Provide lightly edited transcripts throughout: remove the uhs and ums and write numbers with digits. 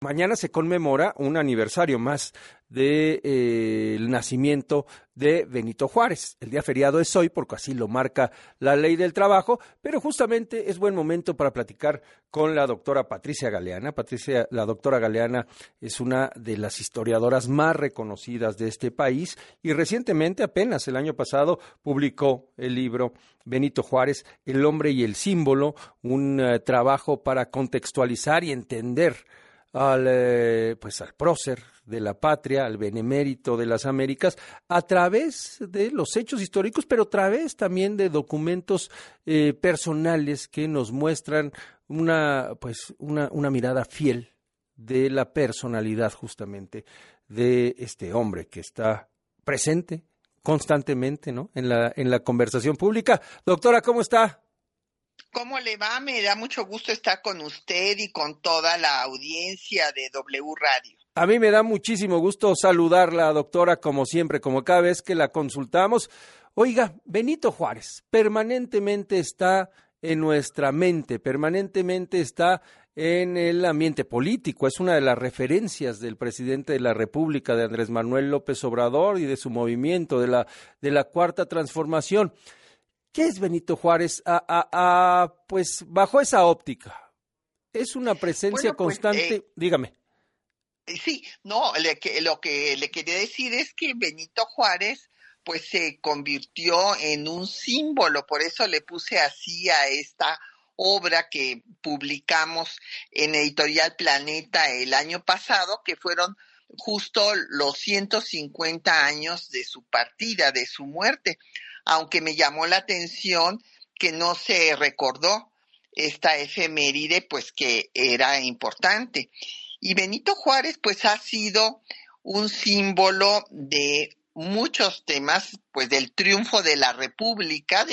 Mañana se conmemora un aniversario más de, el nacimiento de Benito Juárez. El día feriado es hoy porque así lo marca la ley del trabajo, pero justamente es buen momento para platicar con la doctora Patricia Galeana. La doctora Galeana es una de las historiadoras más reconocidas de este país y recientemente, apenas el año pasado, publicó el libro Benito Juárez, El hombre y el símbolo, un trabajo para contextualizar y entender al prócer de la patria, al benemérito de las Américas, a través de los hechos históricos, pero a través también de documentos personales que nos muestran una mirada fiel de la personalidad justamente de este hombre que está presente constantemente, ¿no?, en la conversación pública. Doctora, ¿cómo está? ¿Cómo le va? Me da mucho gusto estar con usted y con toda la audiencia de W Radio. A mí me da muchísimo gusto saludarla, doctora, como siempre, como cada vez que la consultamos. Oiga, Benito Juárez permanentemente está en nuestra mente, permanentemente está en el ambiente político. Es una de las referencias del presidente de la República, de Andrés Manuel López Obrador, y de su movimiento, de la Cuarta Transformación. ¿Qué es Benito Juárez? Pues bajo esa óptica, ¿es una presencia Bueno, pues constante? Dígame. sí, no, lo que le quería decir es que Benito Juárez pues se convirtió en un símbolo, por eso le puse así a esta obra que publicamos en Editorial Planeta el año pasado, que fueron justo los 150 años de su partida, de su muerte, aunque me llamó la atención que no se recordó esta efeméride, pues que era importante. Y Benito Juárez, pues ha sido un símbolo de muchos temas, pues del triunfo de la República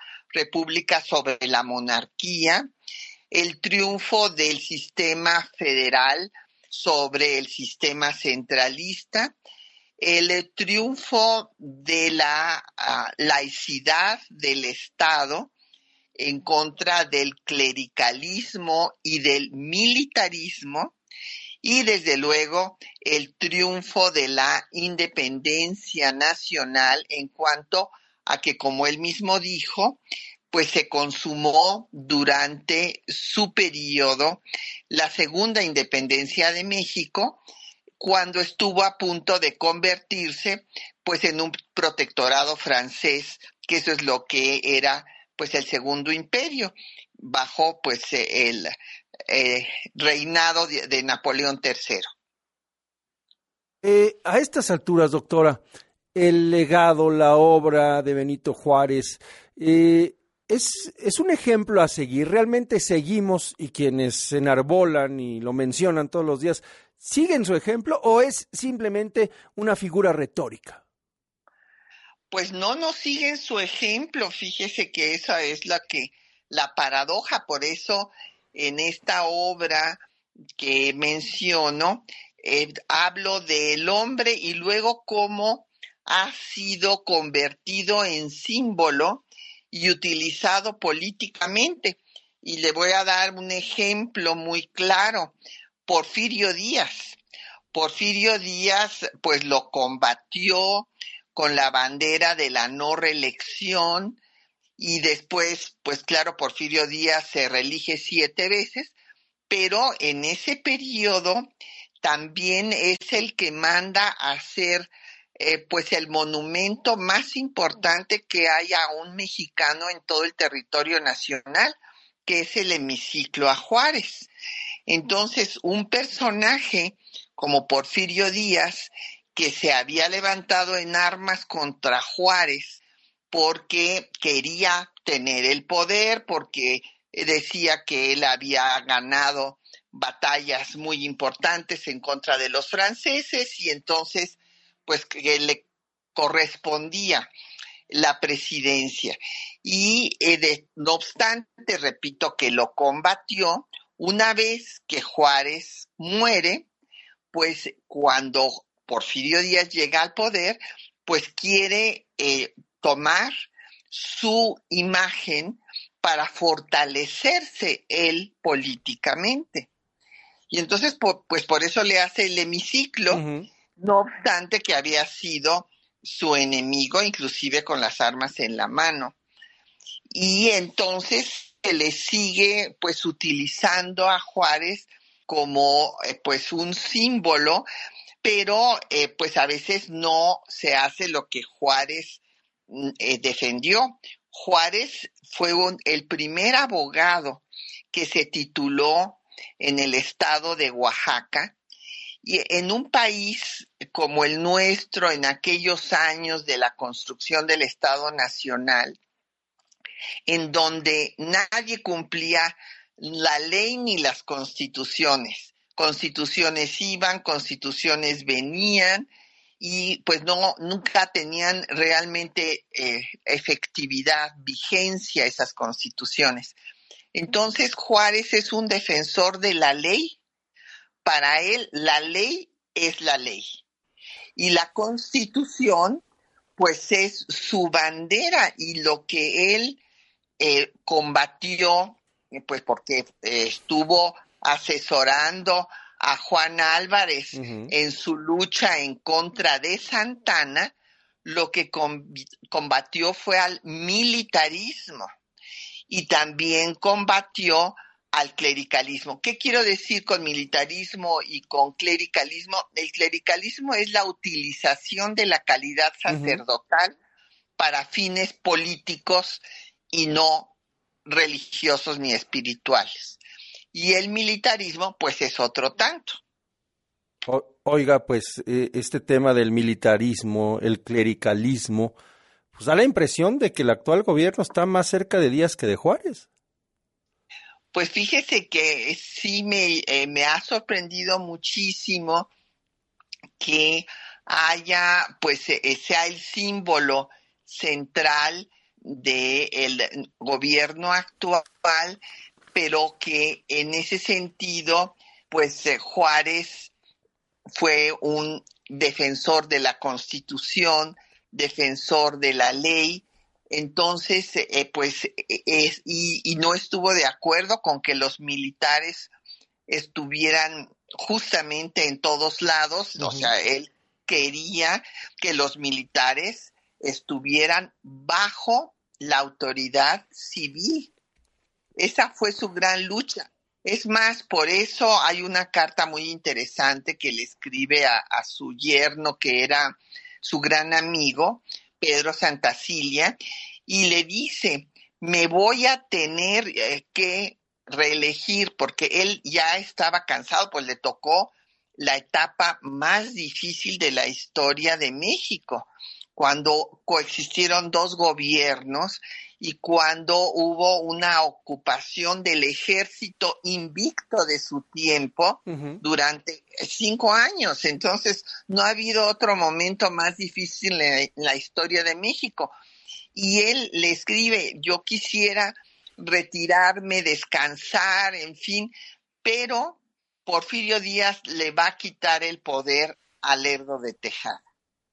sobre la monarquía, el triunfo del sistema federal sobre el sistema centralista, el triunfo de la laicidad del Estado en contra del clericalismo y del militarismo, y desde luego el triunfo de la independencia nacional en cuanto a que, como él mismo dijo, pues se consumó durante su periodo la segunda independencia de México, cuando estuvo a punto de convertirse pues en un protectorado francés, que eso es lo que era pues el Segundo Imperio, bajo pues el reinado de Napoleón III. A estas alturas, doctora, el legado, la obra de Benito Juárez, es un ejemplo a seguir. Realmente seguimos, y quienes se enarbolan y lo mencionan todos los días, ¿siguen su ejemplo o es simplemente una figura retórica? Pues no siguen su ejemplo. Fíjese que esa es la paradoja. Por eso en esta obra que menciono, hablo del hombre y luego cómo ha sido convertido en símbolo y utilizado políticamente. Y le voy a dar un ejemplo muy claro. Porfirio Díaz. Porfirio Díaz pues lo combatió con la bandera de la no reelección, y después, pues claro, Porfirio Díaz se reelige 7 veces, pero en ese periodo también es el que manda a hacer pues el monumento más importante que hay a un mexicano en todo el territorio nacional, que es el hemiciclo a Juárez. Entonces, un personaje como Porfirio Díaz, que se había levantado en armas contra Juárez porque quería tener el poder, porque decía que él había ganado batallas muy importantes en contra de los franceses, y entonces pues que le correspondía la presidencia. Y no obstante, repito, que lo combatió. Una vez que Juárez muere, pues cuando Porfirio Díaz llega al poder, pues quiere tomar su imagen para fortalecerse él políticamente. Y entonces, pues por eso le hace el hemiciclo, Ujú. no obstante que había sido su enemigo, inclusive con las armas en la mano. Y entonces se le sigue pues utilizando a Juárez como pues un símbolo, pero pues a veces no se hace lo que Juárez defendió. Juárez fue el primer abogado que se tituló en el estado de Oaxaca, y en un país como el nuestro, en aquellos años de la construcción del Estado Nacional, en donde nadie cumplía la ley ni las constituciones. Constituciones iban, constituciones venían, y pues no, nunca tenían realmente efectividad, vigencia esas constituciones. Entonces Juárez es un defensor de la ley. Para él la ley es la ley. Y la Constitución, pues es su bandera, y lo que él combatió, pues porque estuvo asesorando a Juan Álvarez Ujú. en su lucha en contra de Santana, lo que combatió fue al militarismo, y también combatió al clericalismo. ¿Qué quiero decir con militarismo y con clericalismo? El clericalismo es la utilización de la calidad Ujú. sacerdotal para fines políticos y no religiosos ni espirituales. Y el militarismo, pues es otro tanto. Oiga, pues este tema del militarismo, el clericalismo, pues da la impresión de que el actual gobierno está más cerca de Díaz que de Juárez. Pues fíjese que sí me ha sorprendido muchísimo que haya, pues sea el símbolo central del gobierno actual, pero que en ese sentido, pues Juárez fue un defensor de la Constitución, defensor de la ley. Entonces, pues, y no estuvo de acuerdo con que los militares estuvieran justamente en todos lados. O Ujú. sea, él quería que los militares estuvieran bajo la autoridad civil. Esa fue su gran lucha. Es más, por eso hay una carta muy interesante que le escribe a su yerno, que era su gran amigo, Pedro Santacilia, y le dice: me voy a tener que reelegir, porque él ya estaba cansado, pues le tocó la etapa más difícil de la historia de México, cuando coexistieron dos gobiernos y cuando hubo una ocupación del ejército invicto de su tiempo Ujú. durante 5 años. Entonces, no ha habido otro momento más difícil en la historia de México. Y él le escribe: yo quisiera retirarme, descansar, en fin, pero Porfirio Díaz le va a quitar el poder a Lerdo de Tejada,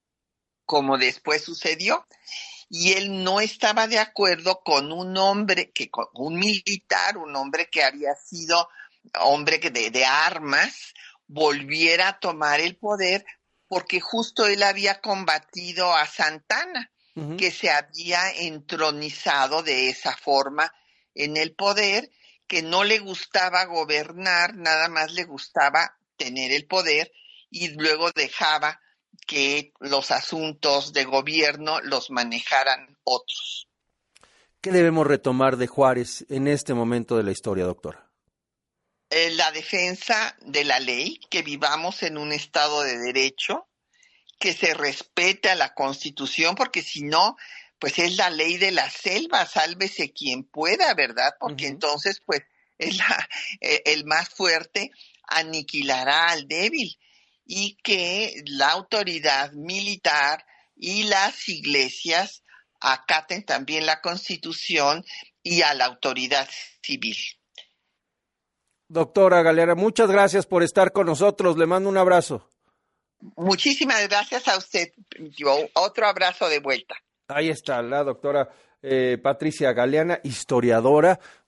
como después sucedió. Y él no estaba de acuerdo con un hombre, con un militar, un hombre que había sido hombre de armas, volviera a tomar el poder, porque justo él había combatido a Santana, Ujú. que se había entronizado de esa forma en el poder, que no le gustaba gobernar, nada más le gustaba tener el poder, y luego dejaba que los asuntos de gobierno los manejaran otros. ¿Qué debemos retomar de Juárez en este momento de la historia, doctora? La defensa de la ley, que vivamos en un estado de derecho, que se respete a la Constitución, porque si no, pues es la ley de la selva, sálvese quien pueda, ¿verdad? Porque Ujú. entonces, pues, es el más fuerte aniquilará al débil, y que la autoridad militar y las iglesias acaten también la Constitución y a la autoridad civil. Doctora Galera, muchas gracias por estar con nosotros. Le mando un abrazo. Muchísimas gracias a usted. Yo, otro abrazo de vuelta. Ahí está la doctora Patricia Galeana, historiadora,